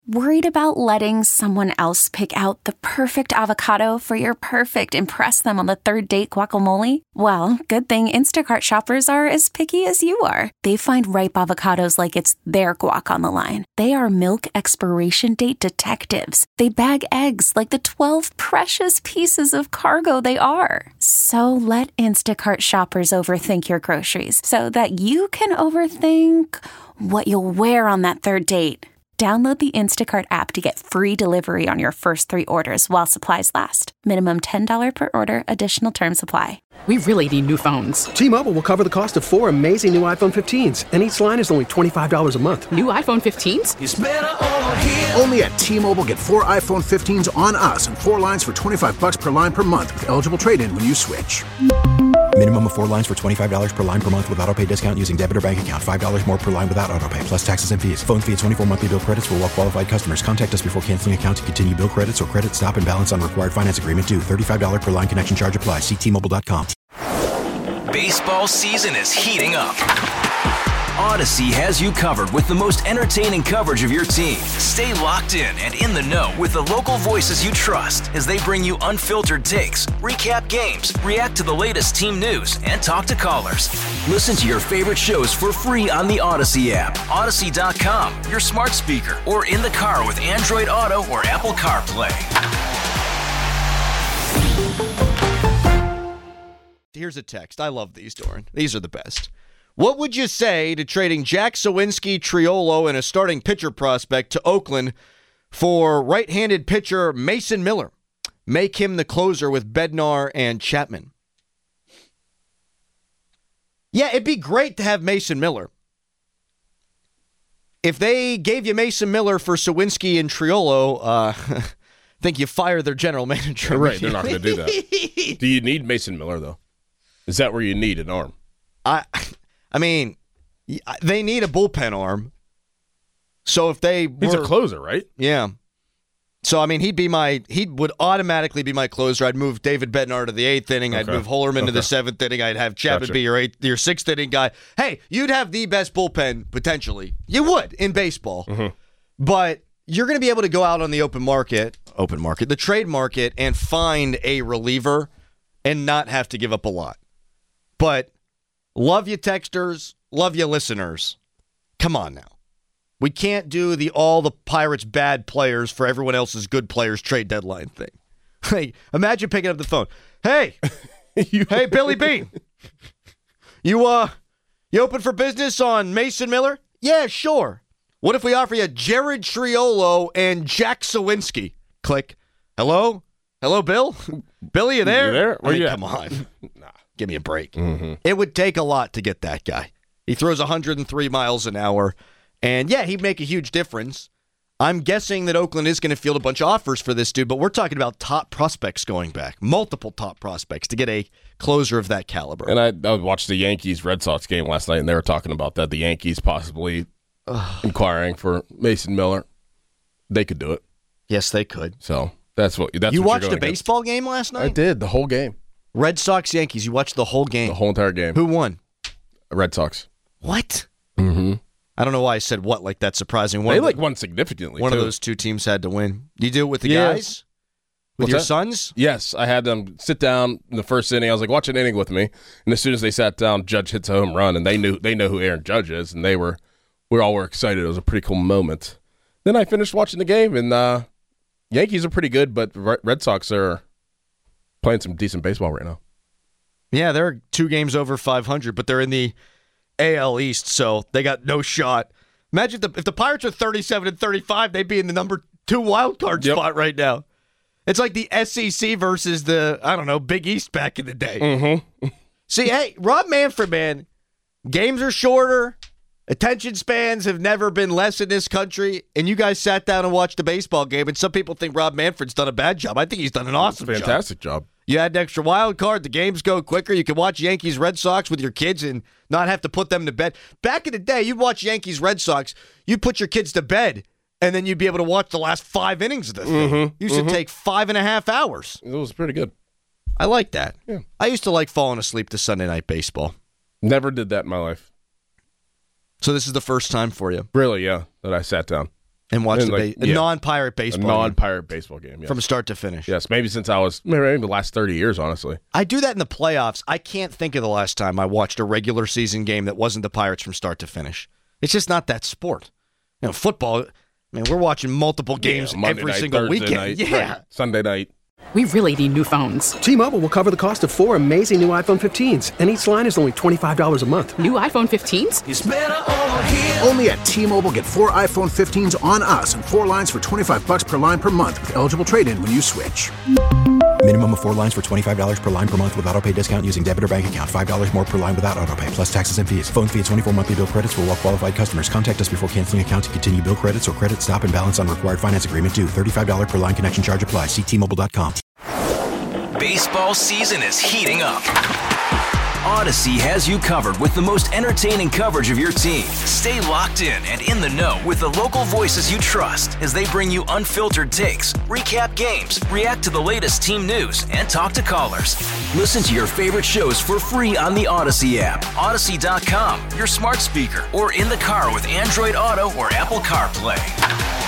Worried about letting someone else pick out the perfect avocado for your perfect impress them on the third date guacamole? Well, good thing Instacart shoppers are as picky as you are. They find ripe avocados like it's their guac on the line. They are milk expiration date detectives. They bag eggs like the 12 precious pieces of cargo they are. So let Instacart shoppers overthink your groceries so that you can overthink what you'll wear on that third date. Download the Instacart app to get free delivery on your first 3 orders while supplies last. Minimum $10 per order. Additional terms apply. We really need new phones. T-Mobile will cover the cost of 4 amazing new iPhone 15s, and each line is only $25 a month. New iPhone 15s? It's better over here. Only at T-Mobile, get 4 iPhone 15s on us and 4 lines for $25 per line per month with eligible trade-in when you switch. Minimum of 4 lines for $25 per line per month with autopay discount using debit or bank account. $5 more per line without autopay, plus taxes and fees. Phone fee at 24 monthly bill credits for well-qualified customers. Contact us before canceling account to continue bill credits or credit stop and balance on required finance agreement due. $35 per line connection charge applies. See T-Mobile.com. Baseball season is heating up. Odyssey has you covered with the most entertaining coverage of your team. Stay locked in and in the know with the local voices you trust as they bring you unfiltered takes, recap games, react to the latest team news, and talk to callers. Listen to your favorite shows for free on the Odyssey app, Odyssey.com, your smart speaker, or in the car with Android Auto or Apple CarPlay. Here's a text. I love these, Doran. These are the best. What would you say to trading Jack Suwinski, Triolo, and a starting pitcher prospect to Oakland for right-handed pitcher Mason Miller? Make him the closer with Bednar and Chapman. Yeah, it'd be great to have Mason Miller. If they gave you Mason Miller for Suwinski and Triolo, I think you fire their general manager. Right, they're not going to do that. Do you need Mason Miller, though? Is that where you need an arm? I mean, they need a bullpen arm. So if they He's a closer, right? Yeah. So, I mean, he would automatically be my closer. I'd move David Bednar to the 8th inning. Okay. I'd move Hollerman to the 7th inning. I'd have Chapman be your 6th inning guy. Hey, you'd have the best bullpen, potentially. You would, in baseball. Mm-hmm. But you're going to be able to go out on the open market, the trade market, and find a reliever and not have to give up a lot. But love you texters, love you listeners. Come on now. We can't do all the Pirates bad players for everyone else's good players trade deadline thing. Hey, imagine picking up the phone. Hey, hey, Billy Bean. You open for business on Mason Miller? Yeah, sure. What if we offer you Jared Triolo and Jack Suwinski? Click. Hello? Hello, Bill? Billy, you there? You there? Where you at? Come on. Nah, give me a break. Mm-hmm. It would take a lot to get that guy. He throws 103 miles an hour. And, yeah, he'd make a huge difference. I'm guessing that Oakland is going to field a bunch of offers for this dude, but we're talking about top prospects going back, multiple top prospects to get a closer of that caliber. And I watched the Yankees-Red Sox game last night, and they were talking about that. The Yankees possibly inquiring for Mason Miller. They could do it. Yes, they could. So that's what you watched the baseball game last night? I did, the whole game. Red Sox, Yankees, you watched the whole game? The whole entire game. Who won? Red Sox. What? Mm-hmm. I don't know why I said what like that's surprising. They won significantly. One of those two teams had to win. You do it with the guys? With your sons? Yes. I had them sit down in the first inning. I was like, watch an inning with me. And as soon as they sat down, Judge hits a home run, and they know who Aaron Judge is, and we all were excited. It was a pretty cool moment. Then I finished watching the game, and Yankees are pretty good, but Red Sox are playing some decent baseball right now. Yeah, they're 2 games over 500, but they're in the AL East, so they got no shot. Imagine if the Pirates are 37-35, they'd be in the number 2 wild card spot right now. It's like the SEC versus the, I don't know, Big East back in the day. Mm-hmm. See, hey, Rob Manfred, man, games are shorter. Attention spans have never been less in this country, and you guys sat down and watched a baseball game, and some people think Rob Manfred's done a bad job. I think he's done an awesome Fantastic job. You had an extra wild card. The games go quicker. You can watch Yankees Red Sox with your kids and not have to put them to bed. Back in the day, you'd watch Yankees Red Sox. You'd put your kids to bed, and then you'd be able to watch the last 5 innings of the thing. Used to take 5.5 hours. It was pretty good. I like that. Yeah. I used to like falling asleep to Sunday night baseball. Never did that in my life. So this is the first time for you? Really, yeah, that I sat down. And watch a non-Pirate baseball game. A non-Pirate baseball game, yes. From start to finish. Yes, maybe since I was, maybe the last 30 years, honestly. I do that in the playoffs. I can't think of the last time I watched a regular season game that wasn't the Pirates from start to finish. It's just not that sport. Football, we're watching multiple games every single Thursday weekend. Night, yeah. right. Sunday night. We really need new phones. T-Mobile will cover the cost of 4 amazing new iPhone 15s, and each line is only $25 a month. New iPhone 15s? It's better over here. Only at T-Mobile, get 4 iPhone 15s on us and 4 lines for $25 per line per month with eligible trade-in when you switch. Minimum of 4 lines for $25 per line per month with auto-pay discount using debit or bank account. $5 more per line without auto-pay, plus taxes and fees. Phone fee at 24 monthly bill credits for well-qualified customers. Contact us before canceling account to continue bill credits or credit stop and balance on required finance agreement due. $35 per line connection charge applies. See T-Mobile.com. Baseball season is heating up. Odyssey has you covered with the most entertaining coverage of your team. Stay locked in and in the know with the local voices you trust as they bring you unfiltered takes, recap games, react to the latest team news, and talk to callers. Listen to your favorite shows for free on the Odyssey app, Odyssey.com, your smart speaker, or in the car with Android Auto or Apple CarPlay.